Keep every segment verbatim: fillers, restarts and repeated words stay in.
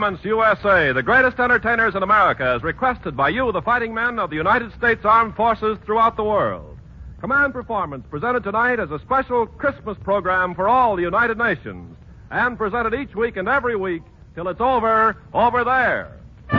Performance U S A, the greatest entertainers in America, as requested by you, the fighting men of the United States Armed Forces throughout the world. Command Performance, presented tonight as a special Christmas program for all the United Nations, and presented each week and every week till it's over, over there.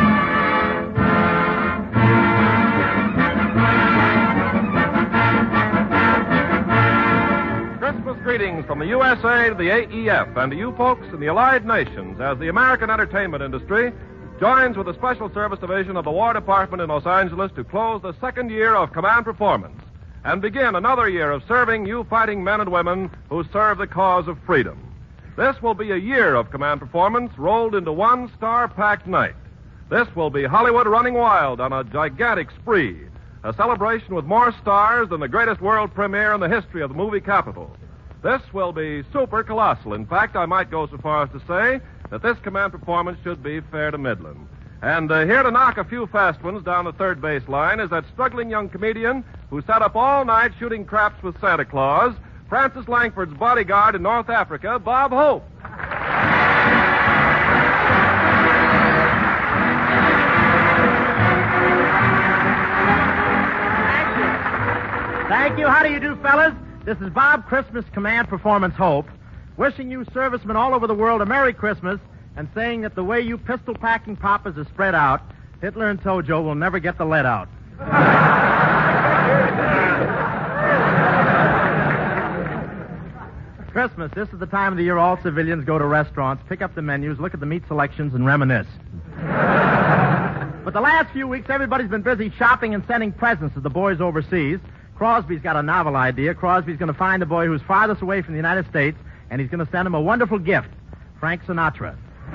Christmas greetings from the U S A to the A E F and to you folks in the Allied Nations as the American entertainment industry joins with the Special Service Division of the War Department in Los Angeles to close the second year of Command Performance and begin another year of serving you fighting men and women who serve the cause of freedom. This will be a year of Command Performance rolled into one star-packed night. This will be Hollywood running wild on a gigantic spree, a celebration with more stars than the greatest world premiere in the history of the movie capital. This will be super colossal. In fact, I might go so far as to say that this Command Performance should be fair to middling. And uh, here to knock a few fast ones down the third base line is that struggling young comedian who sat up all night shooting craps with Santa Claus, Francis Langford's bodyguard in North Africa, Bob Hope. Thank you. Thank you. How do you do, fellas? This is Bob Christmas, Command Performance Hope, wishing you servicemen all over the world a Merry Christmas and saying that the way you pistol-packing papas are spread out, Hitler and Tojo will never get the lead out. Christmas, this is the time of the year all civilians go to restaurants, pick up the menus, look at the meat selections, and reminisce. But the last few weeks, everybody's been busy shopping and sending presents to the boys overseas. Crosby's got a novel idea. Crosby's going to find the boy who's farthest away from the United States, and he's going to send him a wonderful gift, Frank Sinatra.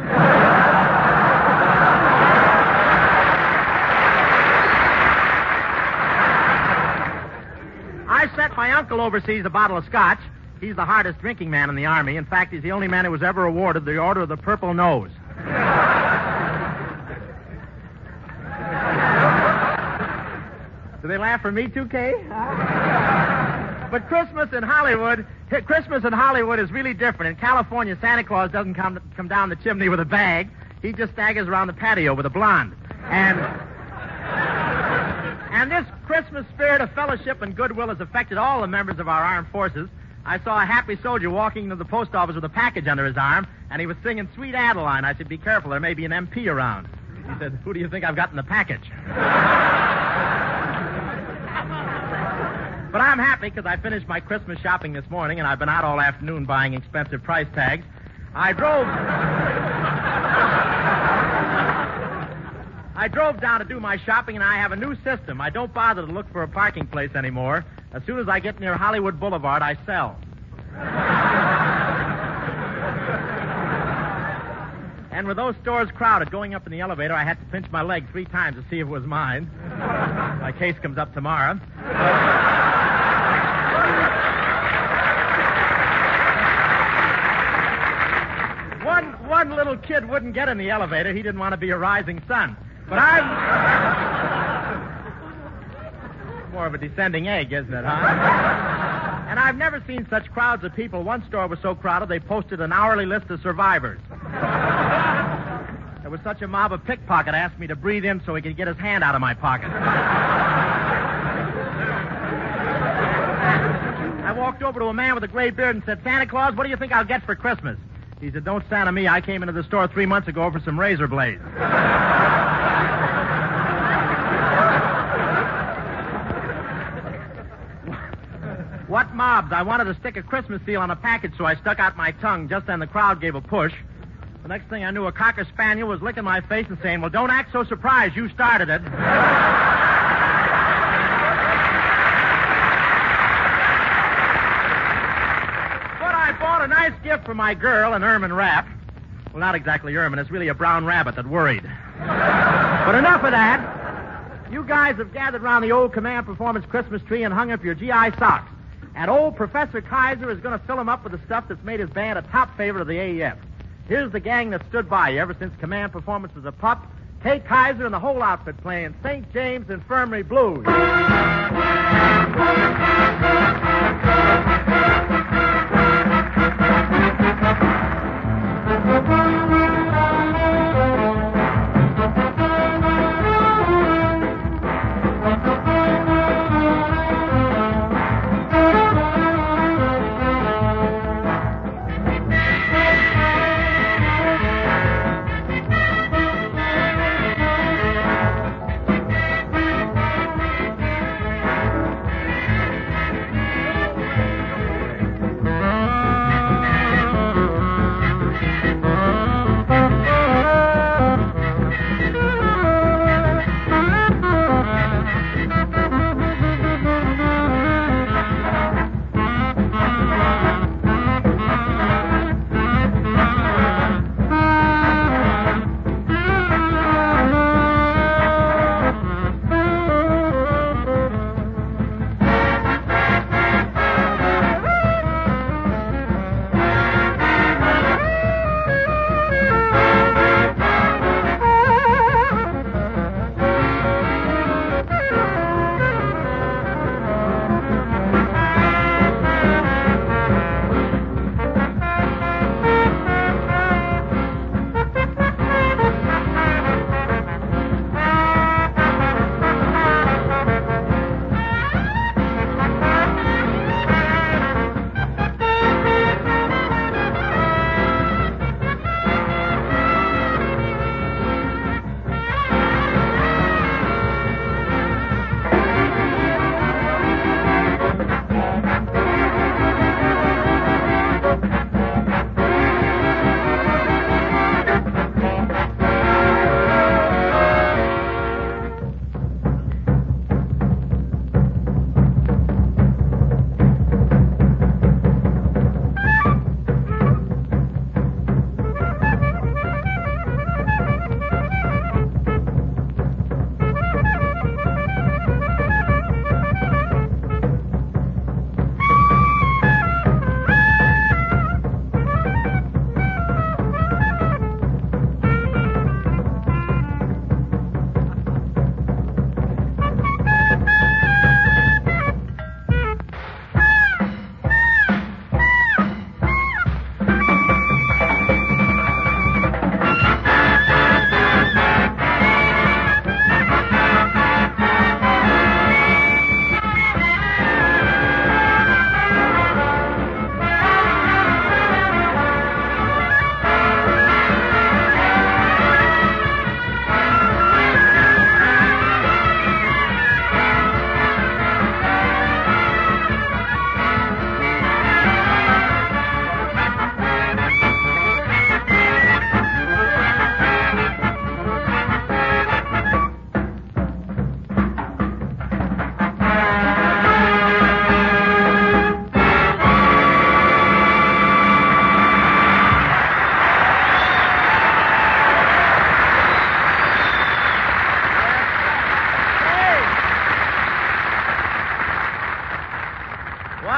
I sent my uncle overseas a bottle of scotch. He's the hardest drinking man in the Army. In fact, he's the only man who was ever awarded the Order of the Purple Nose. Do they laugh for me too, Kay? But Christmas in Hollywood, Christmas in Hollywood is really different. In California, Santa Claus doesn't come come down the chimney with a bag. He just staggers around the patio with a blonde. And and this Christmas spirit of fellowship and goodwill has affected all the members of our armed forces. I saw a happy soldier walking into the post office with a package under his arm, and he was singing Sweet Adeline. I said, be careful, there may be an M P around. He said, who do you think I've got in the package? But I'm happy because I finished my Christmas shopping this morning, and I've been out all afternoon buying expensive price tags. I drove... I drove down to do my shopping, and I have a new system. I don't bother to look for a parking place anymore. As soon as I get near Hollywood Boulevard, I sell. And with those stores crowded, going up in the elevator, I had to pinch my leg three times to see if it was mine. My case comes up tomorrow. One, one little kid wouldn't get in the elevator. He didn't want to be a rising sun. But I'm... More of a descending egg, isn't it, huh? And I've never seen such crowds of people. One store was so crowded, they posted an hourly list of survivors. There was such a mob of pickpocket asked me to breathe in so he could get his hand out of my pocket. I walked over to a man with a gray beard and said, Santa Claus, what do you think I'll get for Christmas? He said, don't Santa me. I came into the store three months ago for some razor blades. What mobs? I wanted to stick a Christmas seal on a package, so I stuck out my tongue. Just then the crowd gave a push. The next thing I knew, a Cocker Spaniel was licking my face and saying, well, don't act so surprised. You started it. But I bought a nice gift for my girl, an ermine wrap. Well, not exactly ermine. It's really a brown rabbit that worried. But enough of that. You guys have gathered around the old Command Performance Christmas tree and hung up your G I socks. And old Professor Kaiser is going to fill them up with the stuff that's made his band a top favorite of the A E F. Here's the gang that stood by you ever since Command Performance was a pup. Kay Kaiser and the whole outfit playing Saint James Infirmary Blues.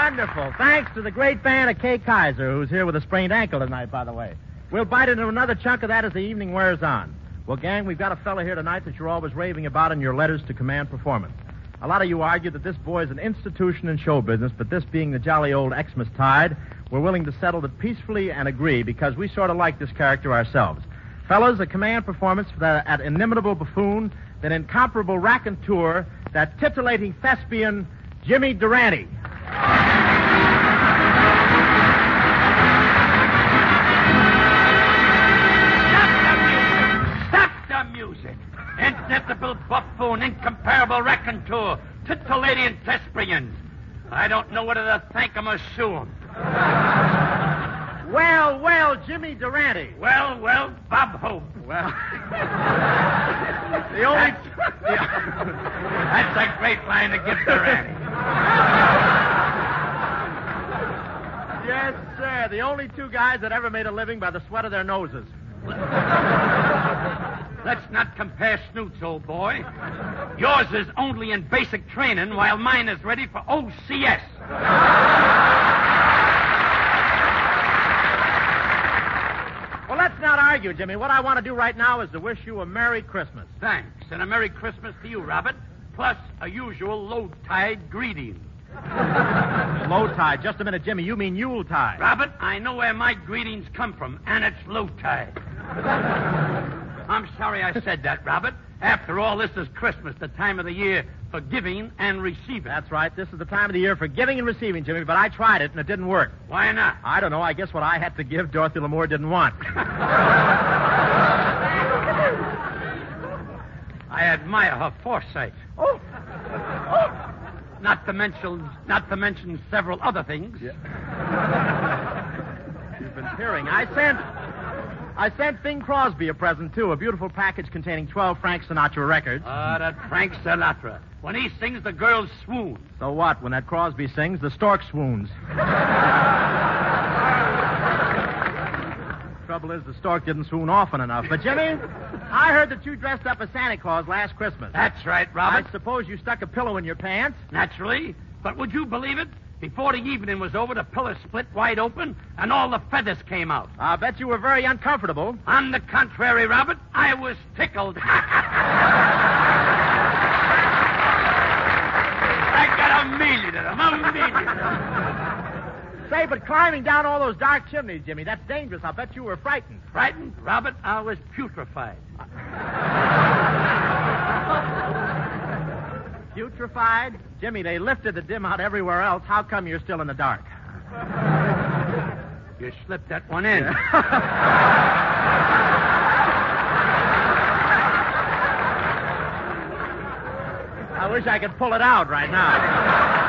Wonderful. Thanks to the great band of Kay Kaiser, who's here with a sprained ankle tonight, by the way. We'll bite into another chunk of that as the evening wears on. Well, gang, we've got a fella here tonight that you're always raving about in your letters to Command Performance. A lot of you argue that this boy is an institution in show business, but this being the jolly old Xmas tide, we're willing to settle it peacefully and agree because we sort of like this character ourselves. Fellas, a Command Performance for that, that inimitable buffoon, that incomparable raconteur, that titillating thespian, Jimmy Durante. Inimitable buffoon, incomparable raconteur, titillating thespian. I don't know whether to thank him or sue him. Well, well, Jimmy Durante. Well, well, Bob Hope. Well, the only... That's, that's a great line to give Durante. Yes, sir. The only two guys that ever made a living by the sweat of their noses. Let's not compare snoots, old boy. Yours is only in basic training, while mine is ready for O C S. Well, let's not argue, Jimmy. What I want to do right now is to wish you a Merry Christmas. Thanks, and a Merry Christmas to you, Robert, plus a usual low-tide greeting. Low tide. Just a minute, Jimmy. You mean Yule tide. Robert, I know where my greetings come from, and it's low tide. I'm sorry I said that, Robert. After all, this is Christmas, the time of the year for giving and receiving. That's right. This is the time of the year for giving and receiving, Jimmy, but I tried it, and it didn't work. Why not? I don't know. I guess what I had to give, Dorothy Lamour didn't want. I admire her foresight. Oh. Oh. Not to mention, not to mention several other things. Yeah. You've been hearing. I sent, I sent Bing Crosby a present too, a beautiful package containing twelve Frank Sinatra records. Ah, uh, that Frank Sinatra. When he sings, the girls swoon. So what? When that Crosby sings, the stork swoons. Trouble is, the stork didn't swoon often enough. But Jimmy, I heard that you dressed up as Santa Claus last Christmas. That's right, Robert. I suppose you stuck a pillow in your pants? Naturally. But would you believe it? Before the evening was over, the pillow split wide open, and all the feathers came out. I'll bet you were very uncomfortable. On the contrary, Robert, I was tickled. I got a million of them, a million of them. Say, but climbing down all those dark chimneys, Jimmy, that's dangerous. I'll bet you were frightened. Frightened? Robert, I was putrefied. Putrefied? Jimmy, they lifted the dim out everywhere else. How come you're still in the dark? You slipped that one in. I wish I could pull it out right now.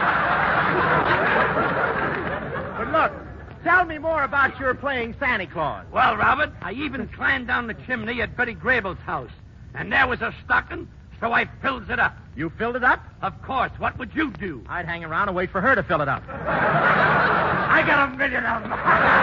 But look, tell me more about your playing Santa Claus. Well, Robert, I even climbed down the chimney at Betty Grable's house, and there was a stocking, so I filled it up. You filled it up? Of course. What would you do? I'd hang around and wait for her to fill it up. I got a million of them.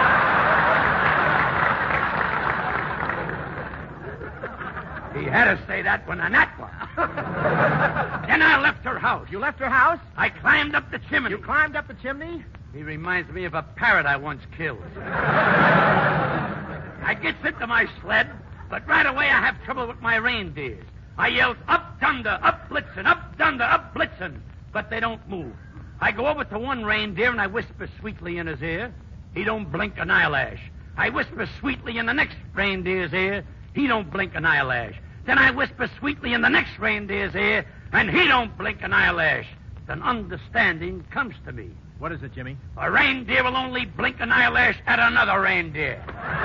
He had to say that when I not one. Then I left her house. You left her house? I climbed up the chimney. You climbed up the chimney? He reminds me of a parrot I once killed. I gets into my sled, but right away I have trouble with my reindeers. I yells, up, thunder, up, blitzen, up, thunder, up, blitzen. But they don't move. I go over to one reindeer and I whisper sweetly in his ear. He don't blink an eyelash. I whisper sweetly in the next reindeer's ear. He don't blink an eyelash. Then I whisper sweetly in the next reindeer's ear, and he don't blink an eyelash. Then understanding comes to me. What is it, Jimmy? A reindeer will only blink an eyelash at another reindeer.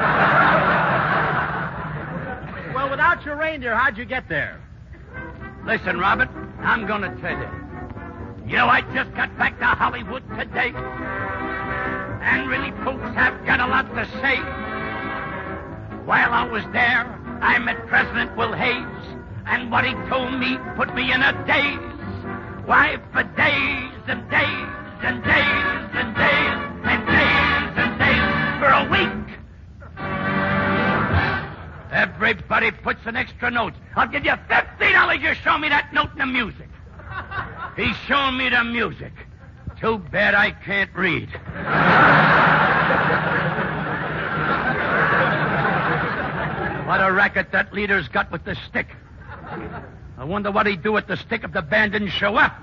Well, without your reindeer, how'd you get there? Listen, Robert, I'm going to tell you. You know, I just got back to Hollywood today. And really, folks have got a lot to say. While I was there, I met President Will Hayes. And what he told me put me in a daze. Why, for days and days and days and days and days and days for a week. Everybody puts an extra note. I'll give you fifty dollars you show me that note in the music. He's showing me the music. Too bad I can't read. What a racket that leader's got with the stick. I wonder what he'd do with the stick if the band didn't show up.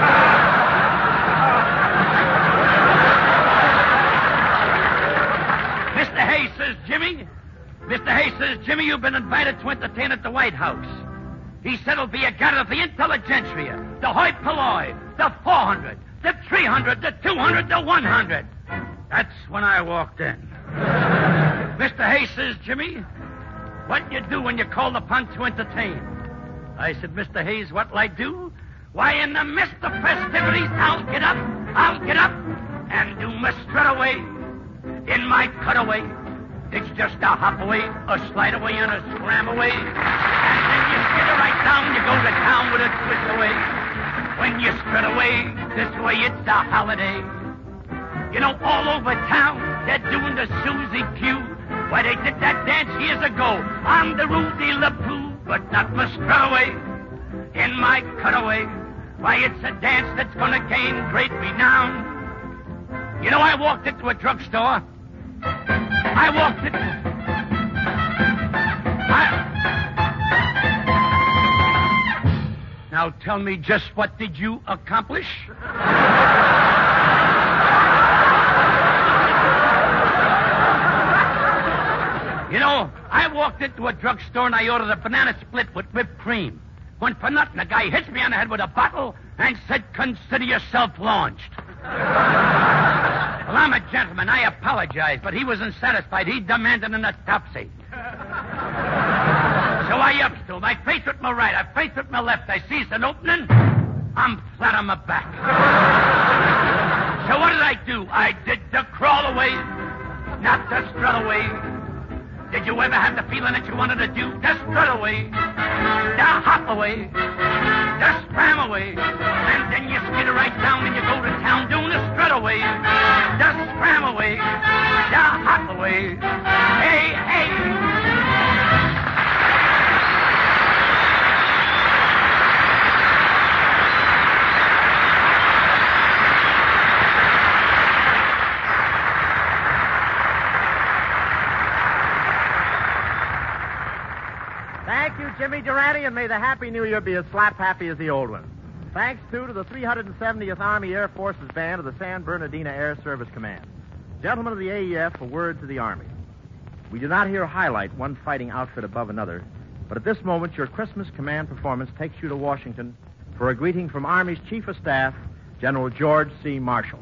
Mister Hayes, says Jimmy. Mister Hayes, says Jimmy, you've been invited to entertain at the White House. He said it'll be a gathering of the intelligentsia, the hoi polloi, the four hundred, the three hundred, the two hundred, the one hundred. That's when I walked in. Mister Hayes, says Jimmy, what you do when you're called upon to entertain? I said, Mister Hayes, what'll I do? Why, in the midst of festivities, I'll get up, I'll get up, and do my strut away in my cutaway. It's just a hop away, a slide away, and a scram away. And then you skitter right down, you go to town with a twist away. When you strut away, this way it's a holiday. You know, all over town, they're doing the Susie Q. Why, they did that dance years ago on the Rue de la Pooh, but not my strut away in my cutaway. Why, it's a dance that's gonna gain great renown. You know, I walked into a drugstore. I walked in. I... Now tell me, just what did you accomplish? You know, I walked into a drugstore and I ordered a banana split with whipped cream. When for nothing, a guy hits me on the head with a bottle and said, consider yourself launched. Well, I'm a gentleman. I apologize, but he wasn't satisfied. He demanded an autopsy. So I ups to him. I face with my right. I face with my left. I sees an opening. I'm flat on my back. So what did I do? I did the crawl away, not the strut away. Did you ever have the feeling that you wanted to do the strut away, the hop away, the spam away, and then you skitter right down and you go to town doing the strut away, the spam away, the hop away. Hey, hey. Thank you, Jimmy Durante, and may the Happy New Year be as slap happy as the old one. Thanks, too, to the three hundred seventieth Army Air Forces Band of the San Bernardino Air Service Command. Gentlemen of the A E F, a word to the Army. We do not here highlight one fighting outfit above another, but at this moment, your Christmas command performance takes you to Washington for a greeting from Army's Chief of Staff, General George C. Marshall.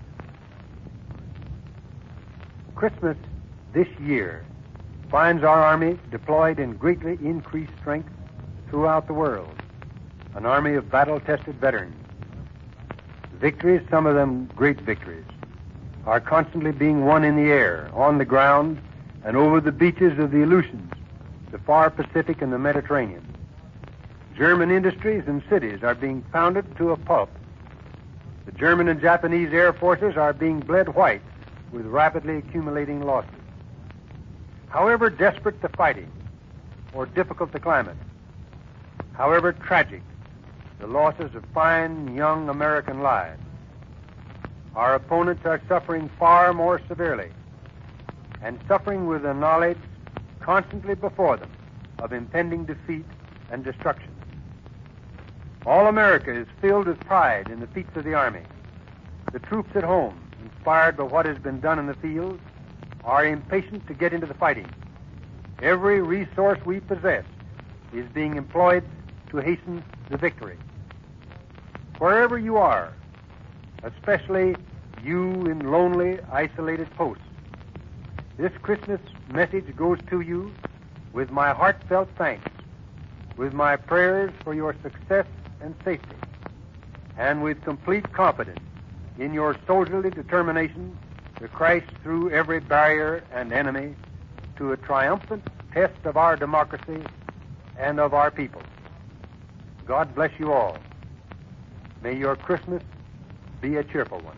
Christmas this year finds our Army deployed in greatly increased strength throughout the world. An army of battle-tested veterans. Victories, some of them great victories, are constantly being won in the air, on the ground, and over the beaches of the Aleutians, the far Pacific and the Mediterranean. German industries and cities are being pounded to a pulp. The German and Japanese air forces are being bled white with rapidly accumulating losses. However desperate the fighting or difficult the climate, however tragic the losses of fine young American lives, our opponents are suffering far more severely, and suffering with the knowledge constantly before them of impending defeat and destruction. All America is filled with pride in the feats of the Army. The troops at home, inspired by what has been done in the field, are impatient to get into the fighting. Every resource we possess is being employed to hasten the victory. Wherever you are, especially you in lonely, isolated posts, this Christmas message goes to you with my heartfelt thanks, with my prayers for your success and safety, and with complete confidence in your soldierly determination to crash through every barrier and enemy to a triumphant test of our democracy and of our people. God bless you all. May your Christmas be a cheerful one.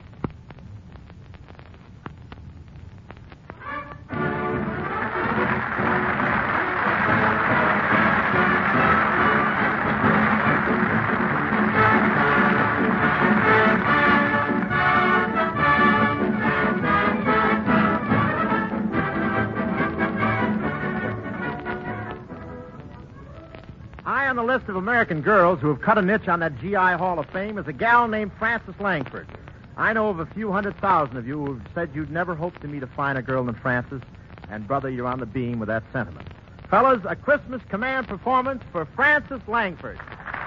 list of American girls who have cut a niche on that G I Hall of Fame is a gal named Frances Langford. I know of a few hundred thousand of you who have said you'd never hope to meet a finer girl than Frances, and, brother, you're on the beam with that sentiment. Fellas, a Christmas command performance for Frances Langford.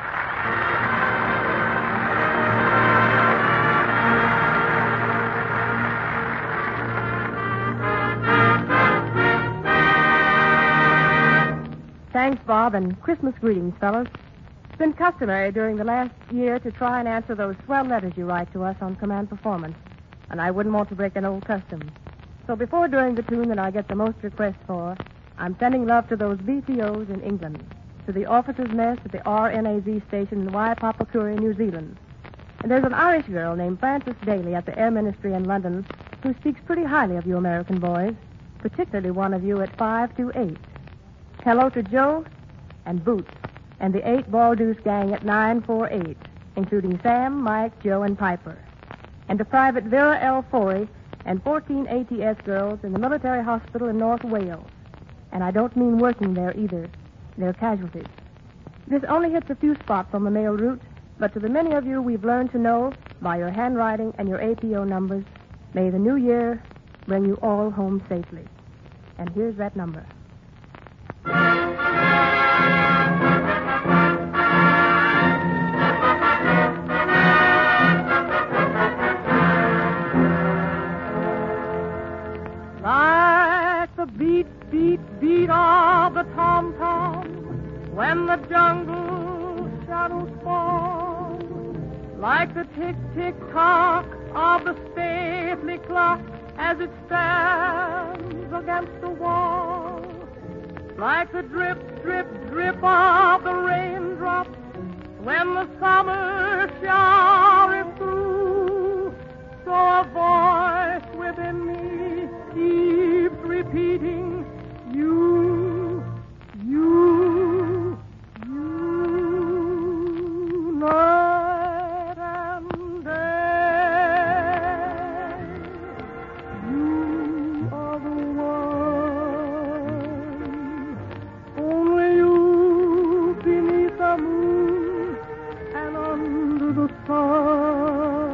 Thanks, Bob, and Christmas greetings, fellas. It's been customary during the last year to try and answer those swell letters you write to us on command performance, and I wouldn't want to break an old custom. So before doing the tune that I get the most requests for, I'm sending love to those B P Os in England, to the officers' mess at the R N A Z station in Waipapakuri, New Zealand. And there's an Irish girl named Frances Daly at the Air Ministry in London who speaks pretty highly of you American boys, particularly one of you at five two eight. Hello to Joe and Boots and the eight Ball Deuce gang at nine four eight, including Sam, Mike, Joe, and Piper. And to Private Vera L. Forey and fourteen A T S girls in the military hospital in North Wales. And I don't mean working there either. They're casualties. This only hits a few spots on the mail route, but to the many of you we've learned to know by your handwriting and your A P O numbers, may the new year bring you all home safely. And here's that number. Like the beat, beat, beat of the tom-tom when the jungle shadows fall, like the tick-tick-tock of the stately clock as it stands against the wall, like the drip, drip, drip of the raindrops when the summer shower is through. So a voice within me keeps repeating, you, you, you, night and day. You are the one, only you beneath the moon and under the sun.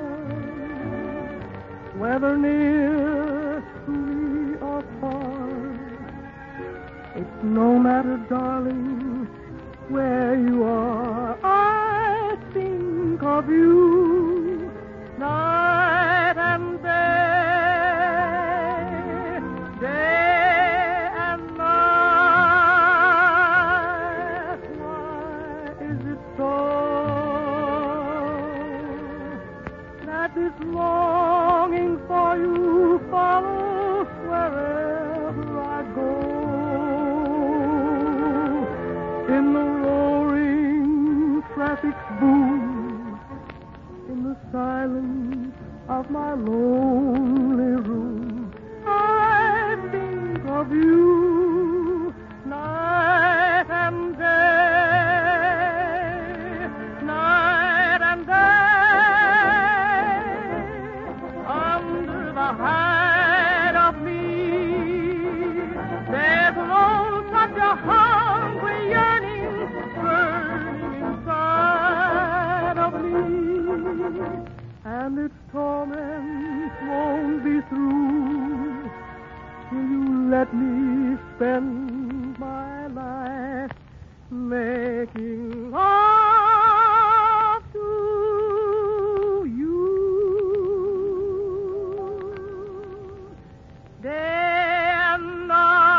Whether near to me or far, it's no matter, darling, where you are. I think of you night and day, day and night. Why is it so that this longing for you follows wherever I go? In the roaring traffic's boom, in the silence of my lonely room, I think of you night and day, night and day. Under the hide of me, there's an old touch of hungry yearning burning inside of me, and its torments won't be through till you let me spend my life making love to you. Day and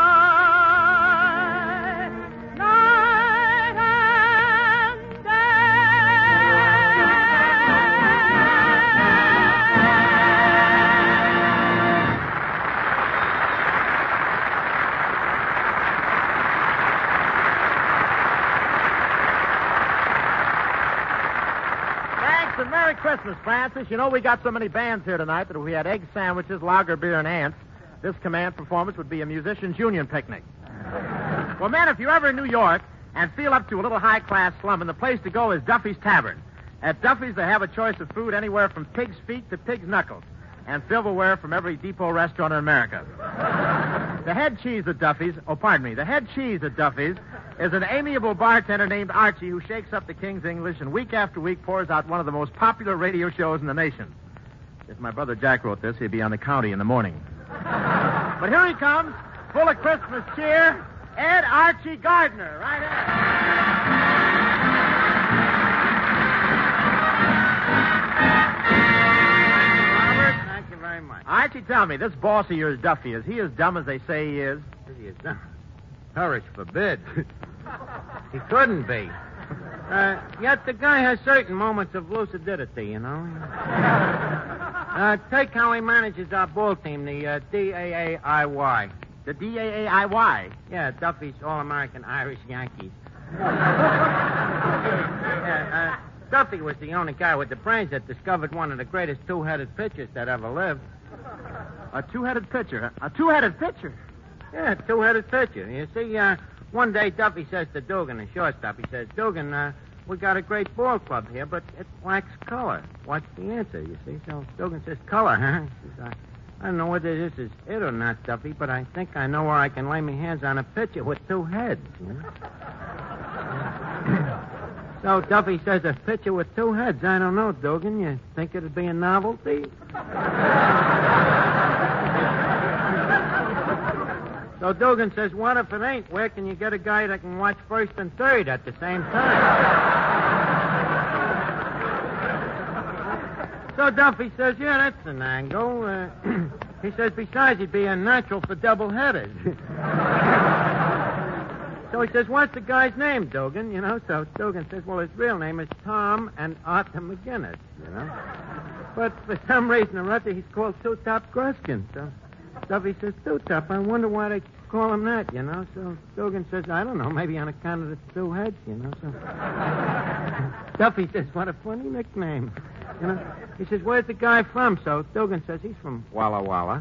night, night and Thanks, and Merry Christmas, Francis. You know, we got so many bands here tonight that if we had egg sandwiches, lager beer, and ants, this command performance would be a musician's union picnic. Well, man, if you're ever in New York and feel up to a little high-class slumming, the place to go is Duffy's Tavern. At Duffy's, they have a choice of food anywhere from pig's feet to pig's knuckles, and silverware from every depot restaurant in America. The head cheese at Duffy's, oh, pardon me, the head cheese at Duffy's is an amiable bartender named Archie who shakes up the King's English and week after week pours out one of the most popular radio shows in the nation. If my brother Jack wrote this, he'd be on the county in the morning. But here he comes, full of Christmas cheer, Ed Archie Gardner. Right Ed. Thank you very much. Archie, tell me, this boss of yours, Duffy, is he as dumb as they say he is? Is he as dumb? Courage forbid. He couldn't be. Uh, yet the guy has certain moments of lucidity, you know. Uh, take how he manages our ball team, the uh, D A A I Y. The D A A I Y? Yeah, Duffy's All-American Irish Yankees. yeah, uh, Duffy was the only guy with the brains that discovered one of the greatest two-headed pitchers that ever lived. A two-headed pitcher? A two-headed pitcher? Yeah, two-headed pitcher. You see, uh, one day Duffy says to Dugan, the shortstop, he says, Dugan, uh, we got a great ball club here, but it lacks color. What's the answer, you see? So Dugan says, color, huh? He says, I, I don't know whether this is it or not, Duffy, but I think I know where I can lay my hands on a pitcher with two heads. You know? So Duffy says, a pitcher with two heads. I don't know, Dugan. You think it'd be a novelty? So Dugan says, what if it ain't? Where can you get a guy that can watch first and third at the same time? So Duffy says, yeah, that's an angle. Uh, he says, besides, he'd be a natural for double-headers. So he says, what's the guy's name, Dugan? You know, so Dugan says, well, his real name is Tom and Arthur McGinnis, you know. But for some reason or other, he's called Two-Top Gruskin, so... Duffy says, Two-Top, I wonder why they call him that, you know. So Dugan says, I don't know, maybe on account of the two heads, you know. So Duffy says, what a funny nickname. You know, he says, where's the guy from? So Dugan says, he's from Walla Walla.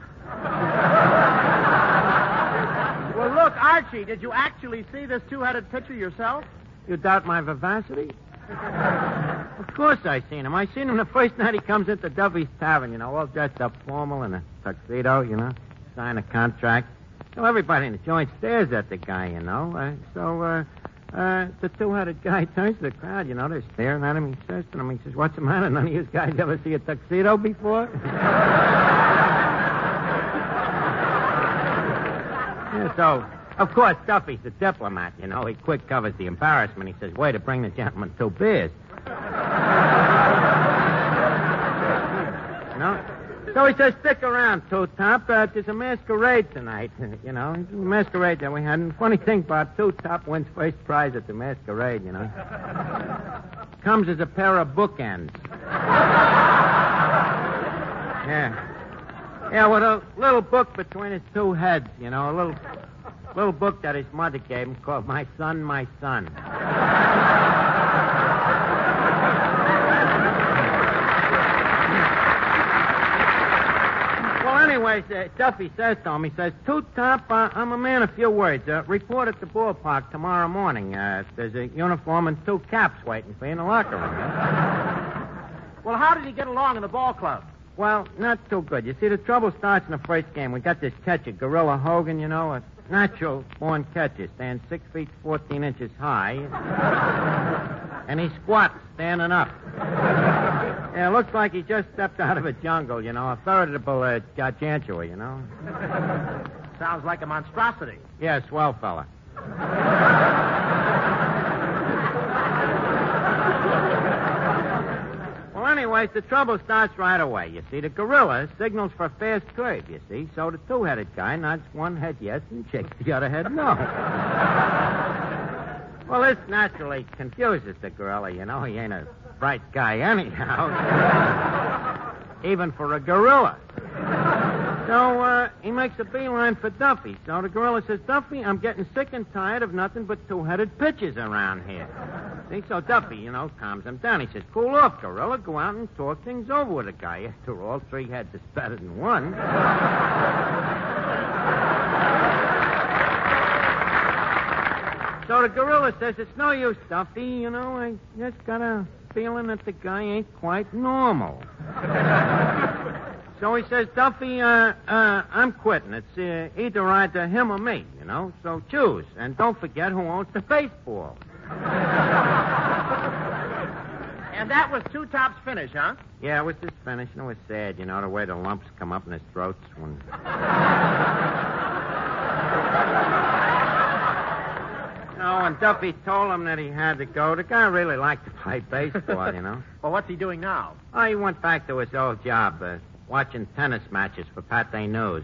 Well, look, Archie, did you actually see this two-headed pitcher yourself? You doubt my vivacity? Of course I seen him. I seen him the first night he comes into Duffy's Tavern, you know, all dressed up formal in a tuxedo, you know, sign a contract. So everybody in the joint stares at the guy, you know. Uh, so uh, uh, the two-headed guy turns to the crowd, you know, they're staring at him. He says to them, he says, what's the matter? None of you guys ever see a tuxedo before? yeah, so... Of course, Duffy's the diplomat, you know. He quick covers the embarrassment. He says, way to bring the gentleman two beers. you know? So he says, stick around, Two-Top. Uh, there's a masquerade tonight, you know. It's a masquerade that we had. And funny thing about Two-Top wins first prize at the masquerade, you know. Comes as a pair of bookends. yeah. Yeah, with a little book between his two heads, you know, a little... little book that his mother gave him called My Son, My Son. well, anyways, uh, Duffy says to him, he says, Two-Top, uh, I'm a man of few words. Uh, report at the ballpark tomorrow morning. Uh, there's a uniform and two caps waiting for you in the locker room. Well, how did he get along in the ball club? Well, not too good. You see, the trouble starts in the first game. We got this catcher, Gorilla Hogan, you know, a natural born catcher, stands six feet fourteen inches high, and he squats standing up. Yeah, looks like he just stepped out of a jungle, you know, a veritable uh, gargantua, you know. Sounds like a monstrosity. Yeah, swell fella. Well, anyways, the trouble starts right away. You see, the gorilla signals for fast curve, you see. So the two-headed guy nods one head yes and shakes the other head no. Well, this naturally confuses the gorilla, you know. He ain't a bright guy anyhow. Even for a gorilla. So uh, he makes a beeline for Duffy. So the gorilla says, Duffy, I'm getting sick and tired of nothing but two-headed pitchers around here. See, so Duffy, you know, calms him down. He says, cool off, gorilla. Go out and talk things over with the guy. After all, three heads is better than one. So the gorilla says, it's no use, Duffy. You know, I just got a feeling that the guy ain't quite normal. So So he says, Duffy, uh, uh, I'm quitting. It's uh, either either him or me, you know. So choose. And don't forget who owns the baseball. And that was Two Top's finish, huh? Yeah, it was just finished, and it was sad, you know, the way the lumps come up in his throats when... No, and Duffy told him that he had to go. The guy really liked to play baseball, you know. Well, what's he doing now? Oh, he went back to his old job, uh, watching tennis matches for Pate News.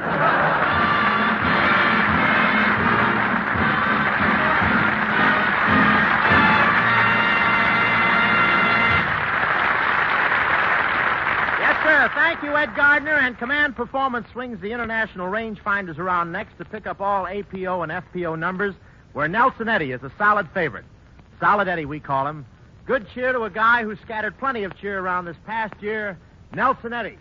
Thank you, Ed Gardner. And Command Performance swings the international rangefinders around next to pick up all A P O and F P O numbers, where Nelson Eddy is a solid favorite. Solid Eddy, we call him. Good cheer to a guy who scattered plenty of cheer around this past year, Nelson Eddy.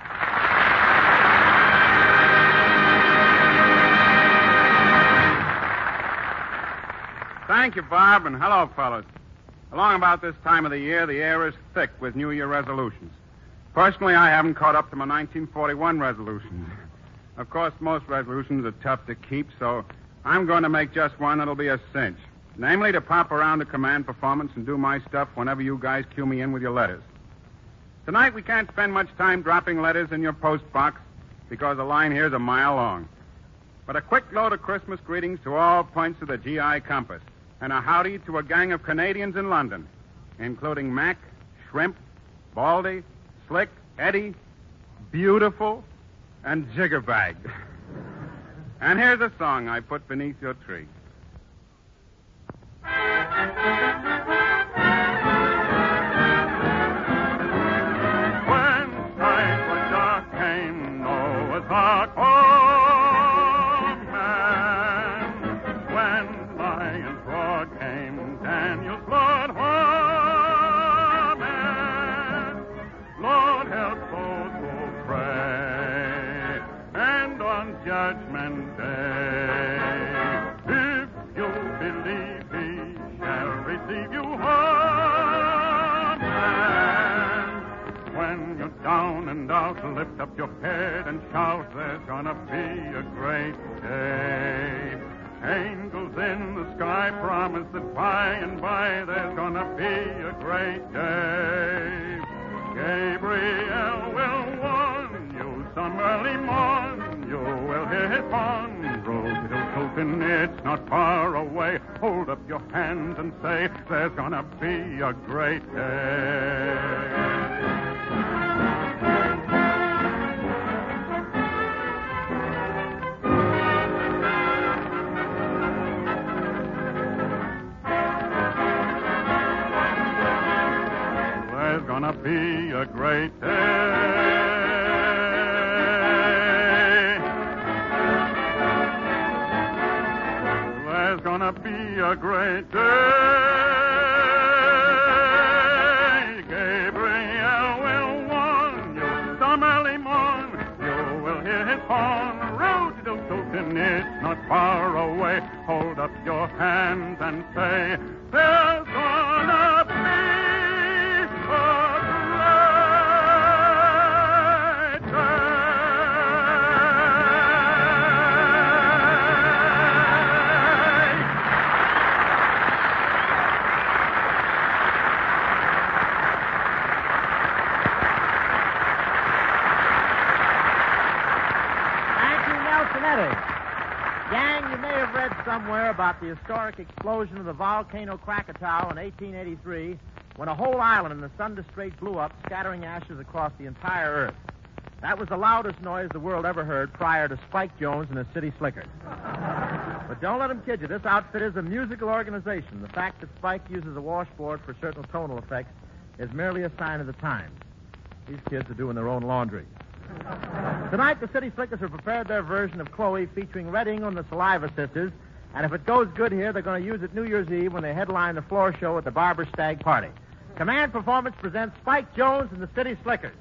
Thank you, Bob, and hello, fellas. Along about this time of the year, the air is thick with New Year resolutions. Personally, I haven't caught up to my nineteen forty-one resolutions. Of course, most resolutions are tough to keep, so I'm going to make just one that'll be a cinch. Namely, to pop around to Command Performance and do my stuff whenever you guys cue me in with your letters. Tonight, we can't spend much time dropping letters in your post box because the line here is a mile long. But a quick load of Christmas greetings to all points of the G I compass, and a howdy to a gang of Canadians in London, including Mac, Shrimp, Baldy, Slick, Eddie, Beautiful, and Jiggerbag. And here's a song I put beneath your tree. When times were dark came Noah's Ark, oh man. When lions roared came Daniel's Lord, oh man. Lord help those who pray, and on Judgment Day, if you believe He shall receive you, amen. When you're down and out, lift up your head and shout, there's gonna be a great day. Angels in the sky promise that by and by there's gonna be a great day. Gabriel will warn you some early morn. You will hear his horn. Rose-Hilton, it's not far away. Hold up your hands and say, there's gonna be a great day. There's gonna be a great day. There's gonna be a great day. Gabriel will warn you some early morn. You will hear his horn. Road to Dothan, it's not far away. Hold up your hands and say, there's gonna be somewhere about the historic explosion of the volcano Krakatoa in eighteen eighty-three, when a whole island in the Sunda Strait blew up, scattering ashes across the entire Earth. That was the loudest noise the world ever heard prior to Spike Jones and his City Slickers. But don't let him kid you. This outfit is a musical organization. The fact that Spike uses a washboard for certain tonal effects is merely a sign of the times. These kids are doing their own laundry. Tonight, the City Slickers have prepared their version of Chloe featuring Red England and the Saliva Sisters. And if it goes good here, they're going to use it New Year's Eve when they headline the floor show at the Barber Stag Party. Command Performance presents Spike Jones and the City Slickers.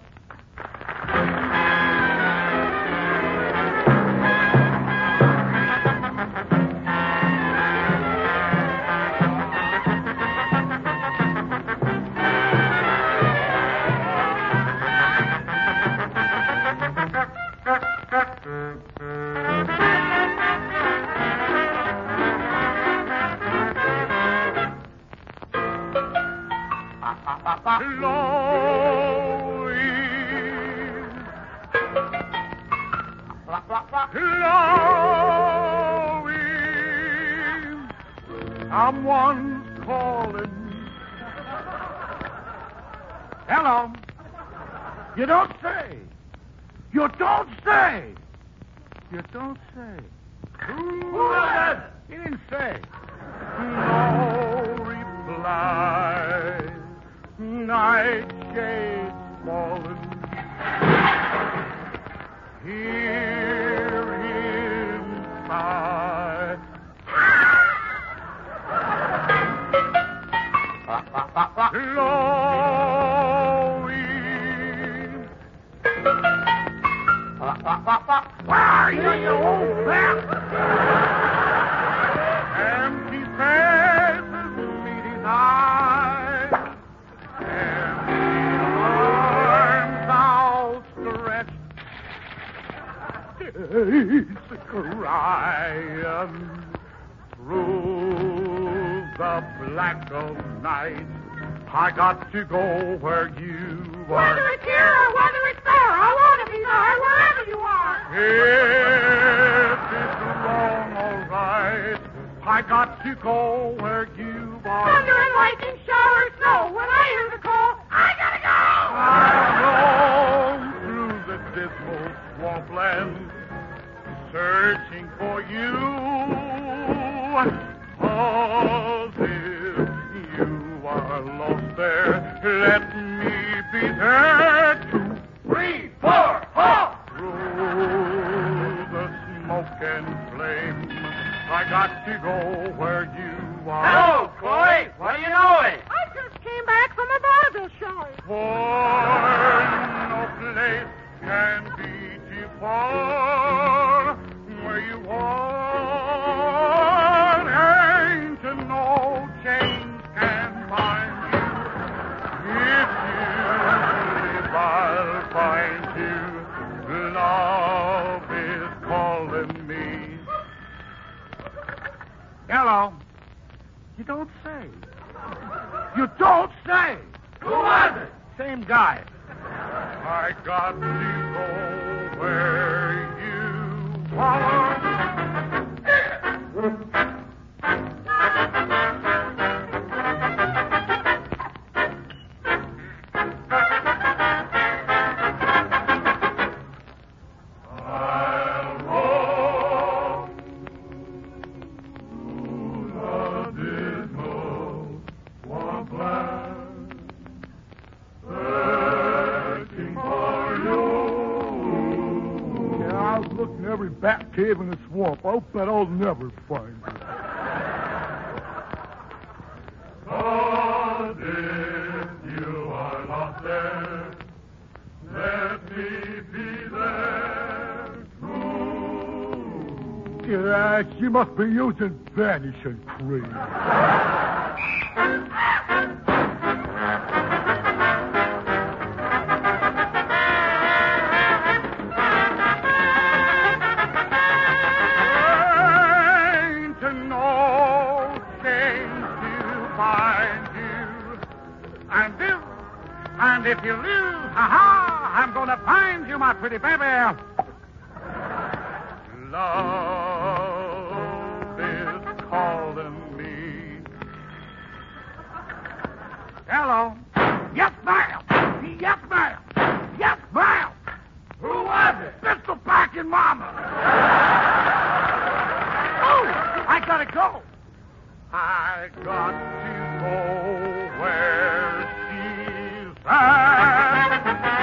Chloe, someone's calling. Hello. You don't say. You don't say. You don't say. Who is it? He didn't say. No reply. Night shades fallen. Hear him sigh. Chloe. Where are you, you old bat? Empty faces meet his eyes. Empty arms outstretched. He's crying through the black of night. I got to go where you are. Whether it's here or whether it's there, I want to be there wherever you are. If it's wrong, all right. I got to go where you are. Thunder and lightning, shower, snow. When I hear the call, I gotta go. I roam through the dismal swampland, searching for you. Cause if you are lost there, let me be there. Two, three, four, four. Through the smoke and flame, I got to go where you are. Hello, Chloe. What are you doing? I just came back from a vaudeville show. For no place can be too far. Where you are, ain't no chains can bind you. If you live, I'll find you. Love is calling me. Hello. You don't say. You don't say. Who was it? Same guy. I got to go where you are. I'll roam through the dismal swampland, searching for you. Yeah, I was looking in every bat cave in the swamp. I hope that I'll never find it. Cause if you are lost there, let me be there too. Yeah, she must be using vanishing cream. Ain't no change to find you. And if, and if you lose, ha-ha, I'm gonna find you, my pretty baby. Love is calling me. Hello. Yes, ma'am. Yes, ma'am. Yes, ma'am. Who was it? Mister Back and Mama. Oh, I gotta go. I got to go where she's at.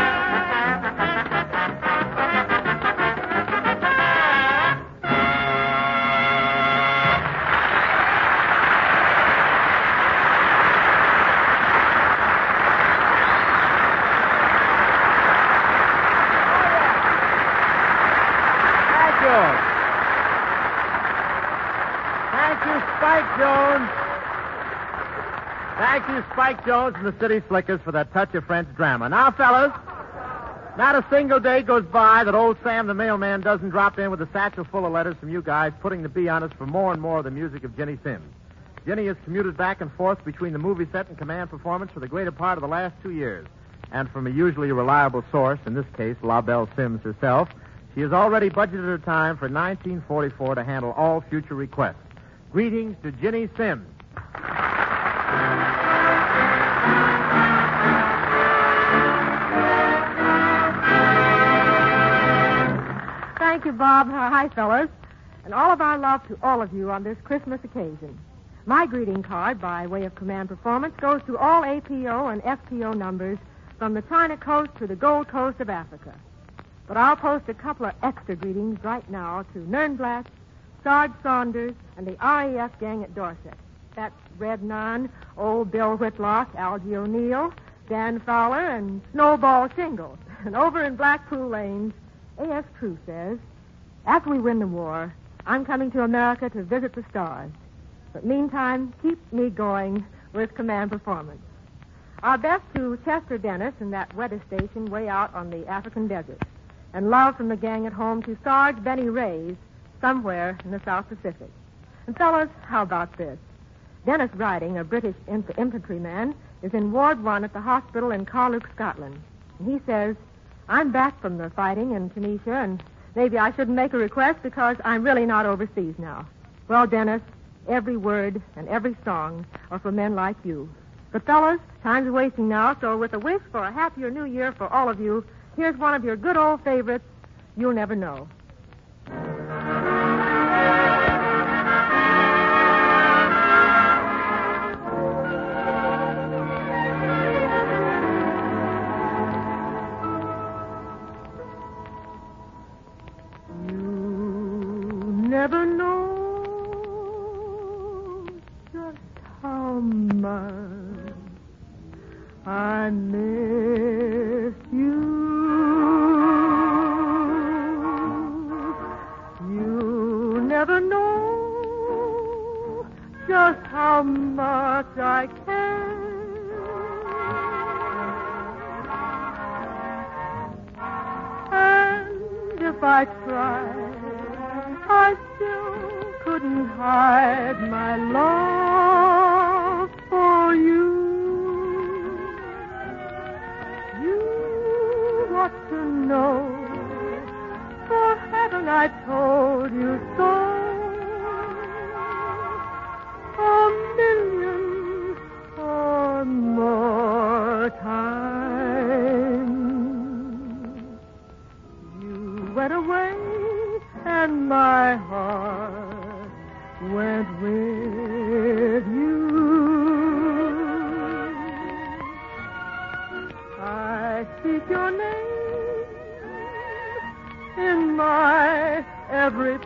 Thank you, Spike Jones. Thank you, Spike Jones and the City Slickers for that touch of French drama. Now, fellas, not a single day goes by that old Sam the mailman doesn't drop in with a satchel full of letters from you guys, putting the bee on us for more and more of the music of Jenny Sims. Jenny has commuted back and forth between the movie set and command performance for the greater part of the last two years. And from a usually reliable source, in this case, La Belle Sims herself, she She has already budgeted her time for nineteen forty-four to handle all future requests. Greetings to Ginny Sims. Thank you, Bob. Hi, fellas. And all of our love to all of you on this Christmas occasion. My greeting card, by way of command performance, goes to all A P O and F P O numbers from the China Coast to the Gold Coast of Africa. But I'll post a couple of extra greetings right now to Nernblatt, Sarge Saunders, and the R A F gang at Dorset. That's Red Nunn, old Bill Whitlock, Algie O'Neill, Dan Fowler, and Snowball Shingles. And over in Blackpool Lanes, A S. True says, after we win the war, I'm coming to America to visit the stars. But meantime, keep me going with command performance. Our best to Chester Dennis in that weather station way out on the African desert. And love from the gang at home to Sarge Benny Reyes somewhere in the South Pacific. And fellas, how about this? Dennis Riding, a British inf- infantryman, is in Ward One at the hospital in Carluke, Scotland. And he says, I'm back from the fighting in Tunisia, and maybe I shouldn't make a request because I'm really not overseas now. Well, Dennis, every word and every song are for men like you. But fellas, time's wasting now, so with a wish for a happier new year for all of you, here's one of your good old favorites, You'll Never Know. Never know just how much I miss you. You never know just how much I care. And if I tried, I still couldn't hide my love for you. You ought to know, for heaven I told you so. A million or more times. You went away and my heart went with you. I speak your name in my every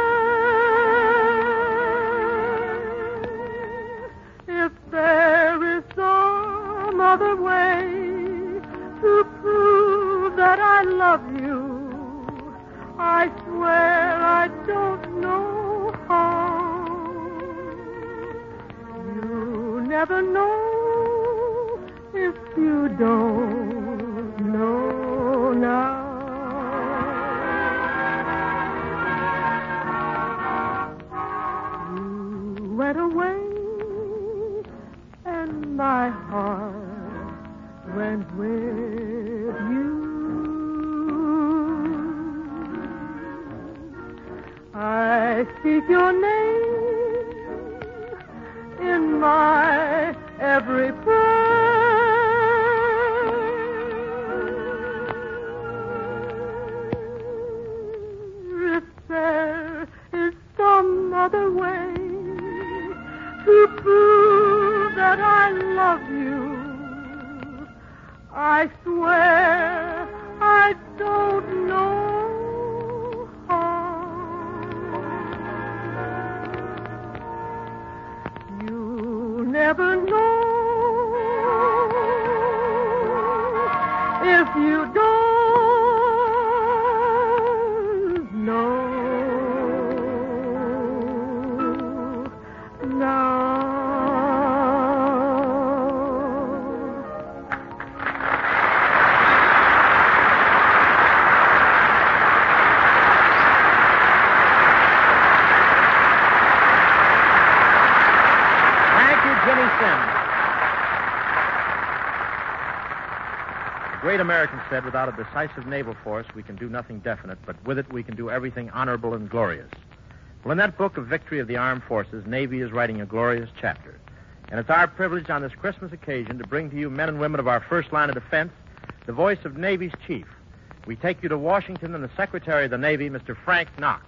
prayer. If there is some other way to prove that I love you, I swear I don't know how. You never know if you don't know now. You went away and my heart went with you. I speak your name in my every prayer. If there is some other way to prove that I love you, I swear I don't know how. great American said, without a decisive naval force, we can do nothing definite, but with it we can do everything honorable and glorious. Well, in that book of victory of the armed forces, Navy is writing a glorious chapter. And it's our privilege on this Christmas occasion to bring to you, men and women of our first line of defense, the voice of Navy's chief. We take you to Washington and the Secretary of the Navy, Mister Frank Knox.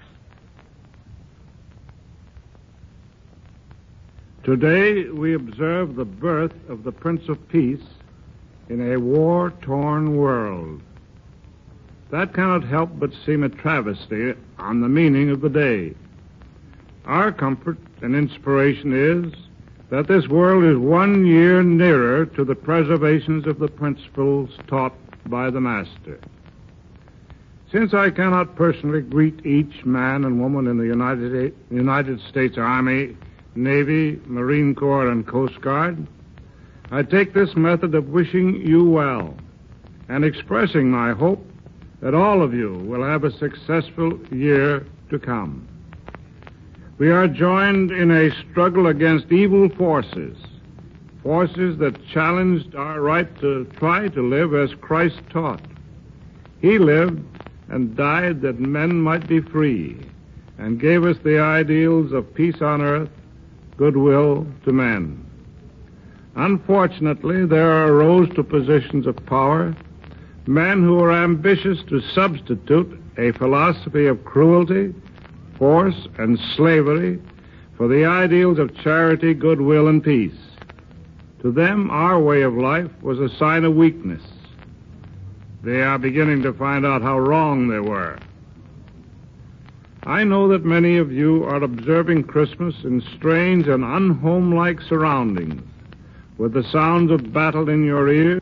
Today we observe the birth of the Prince of Peace in a war-torn world. That cannot help but seem a travesty on the meaning of the day. Our comfort and inspiration is that this world is one year nearer to the preservations of the principles taught by the Master. Since I cannot personally greet each man and woman in the United, United States Army, Navy, Marine Corps, and Coast Guard, I take this method of wishing you well and expressing my hope that all of you will have a successful year to come. We are joined in a struggle against evil forces, forces that challenged our right to try to live as Christ taught. He lived and died that men might be free, and gave us the ideals of peace on earth, goodwill to men. Unfortunately, there arose to positions of power men who were ambitious to substitute a philosophy of cruelty, force, and slavery for the ideals of charity, goodwill, and peace. To them, our way of life was a sign of weakness. They are beginning to find out how wrong they were. I know that many of you are observing Christmas in strange and unhomelike surroundings, with the sounds of battle in your ears